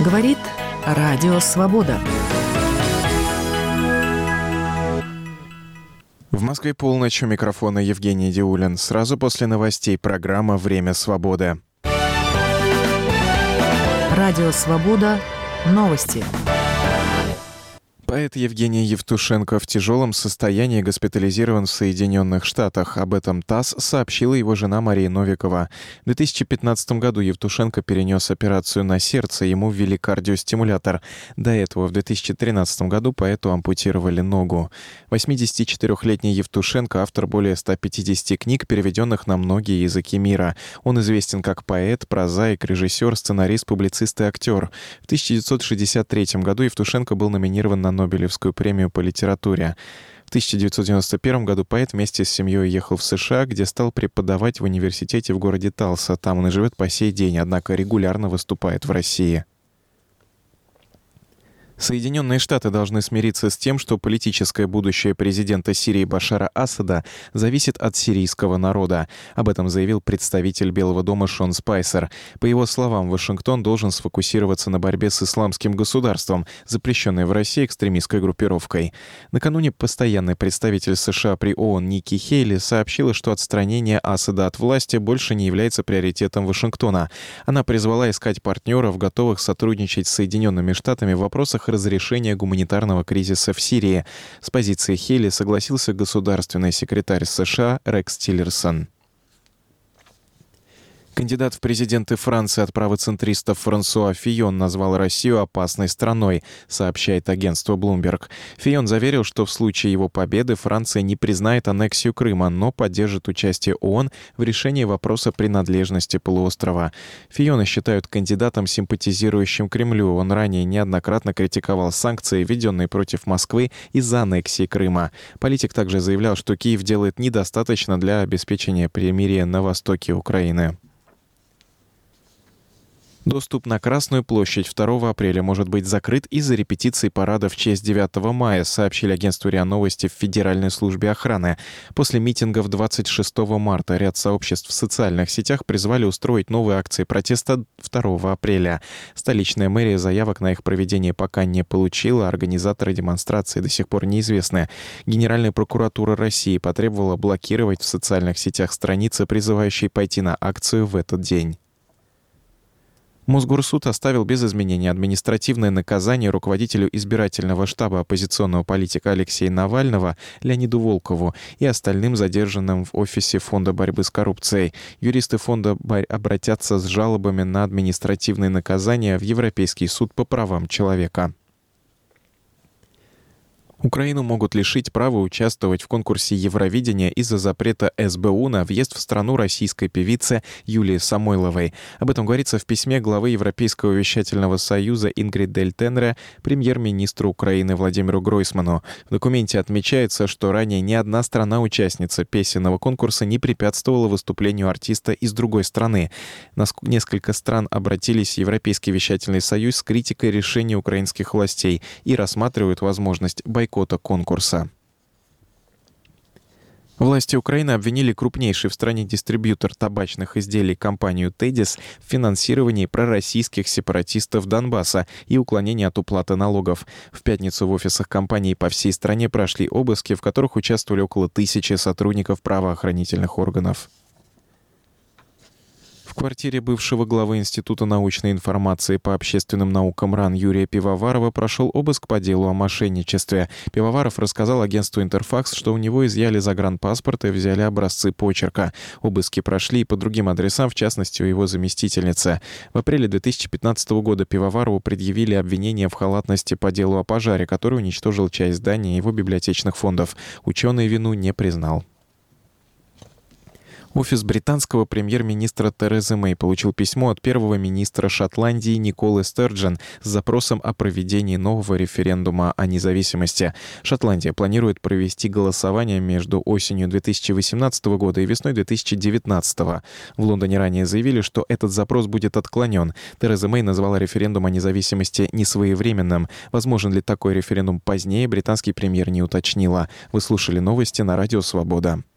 Говорит Радио Свобода. В Москве полночь, у микрофона Евгений Диулин. Сразу после новостей программа «Время свободы». Радио Свобода. Новости. Поэт Евгений Евтушенко в тяжелом состоянии госпитализирован в Соединенных Штатах. Об этом ТАСС сообщила его жена Мария Новикова. В 2015 году Евтушенко перенес операцию на сердце, ему ввели кардиостимулятор. До этого, в 2013 году, поэту ампутировали ногу. 84-летний Евтушенко — автор более 150 книг, переведенных на многие языки мира. Он известен как поэт, прозаик, режиссер, сценарист, публицист и актер. В 1963 году Евтушенко был номинирован на Нобелевскую премию по литературе. В 1991 году поэт вместе с семьей уехал в США, где стал преподавать в университете в городе Талса. Там он и живет по сей день, однако регулярно выступает в России. Соединенные Штаты должны смириться с тем, что политическое будущее президента Сирии Башара Асада зависит от сирийского народа. Об этом заявил представитель Белого дома Шон Спайсер. По его словам, Вашингтон должен сфокусироваться на борьбе с исламским государством, запрещенной в России экстремистской группировкой. Накануне постоянный представитель США при ООН Ники Хейли сообщила, что отстранение Асада от власти больше не является приоритетом Вашингтона. Она призвала искать партнеров, готовых сотрудничать с Соединенными Штатами в вопросах разрешения гуманитарного кризиса в Сирии. С позиции Хейли согласился государственный секретарь США Рекс Тиллерсон. Кандидат в президенты Франции от правоцентристов Франсуа Фийон назвал Россию опасной страной, сообщает агентство Bloomberg. Фийон заверил, что в случае его победы Франция не признает аннексию Крыма, но поддержит участие ООН в решении вопроса принадлежности полуострова. Фийона считают кандидатом, симпатизирующим Кремлю. Он ранее неоднократно критиковал санкции, введенные против Москвы из-за аннексии Крыма. Политик также заявлял, что Киев делает недостаточно для обеспечения перемирия на востоке Украины. Доступ на Красную площадь 2 апреля может быть закрыт из-за репетиции парада в честь 9 мая, сообщили агентству РИА Новости в Федеральной службе охраны. После митингов 26 марта ряд сообществ в социальных сетях призвали устроить новые акции протеста 2 апреля. Столичная мэрия заявок на их проведение пока не получила, организаторы демонстрации до сих пор неизвестны. Генеральная прокуратура России потребовала блокировать в социальных сетях страницы, призывающие пойти на акцию в этот день. Мосгорсуд оставил без изменений административное наказание руководителю избирательного штаба оппозиционного политика Алексея Навального Леониду Волкову и остальным задержанным в офисе Фонда борьбы с коррупцией. Юристы фонда обратятся с жалобами на административные наказания в Европейский суд по правам человека. Украину могут лишить права участвовать в конкурсе Евровидения из-за запрета СБУ на въезд в страну российской певицы Юлии Самойловой. Об этом говорится в письме главы Европейского вещательного союза Ингрид Дель Тенре премьер-министру Украины Владимиру Гройсману. В документе отмечается, что ранее ни одна страна-участница песенного конкурса не препятствовала выступлению артиста из другой страны. Несколько стран обратились в Европейский вещательный союз с критикой решения украинских властей и рассматривают возможность бойкота конкурса. Власти Украины обвинили крупнейший в стране дистрибьютор табачных изделий компанию «Тедис» в финансировании пророссийских сепаратистов Донбасса и уклонении от уплаты налогов. В пятницу в офисах компании по всей стране прошли обыски, в которых участвовали около 1000 сотрудников правоохранительных органов. В квартире бывшего главы Института научной информации по общественным наукам РАН Юрия Пивоварова прошел обыск по делу о мошенничестве. Пивоваров рассказал агентству «Интерфакс», что у него изъяли загранпаспорт и взяли образцы почерка. Обыски прошли и по другим адресам, в частности, у его заместительницы. В апреле 2015 года Пивоварову предъявили обвинение в халатности по делу о пожаре, который уничтожил часть здания его библиотечных фондов. Ученый вину не признал. Офис британского премьер-министра Терезы Мэй получил письмо от первого министра Шотландии Николы Стерджен с запросом о проведении нового референдума о независимости. Шотландия планирует провести голосование между осенью 2018 года и весной 2019. В Лондоне ранее заявили, что этот запрос будет отклонен. Тереза Мэй назвала референдум о независимости несвоевременным. Возможен ли такой референдум позднее, британский премьер не уточнила. Вы слушали новости на Радио Свобода.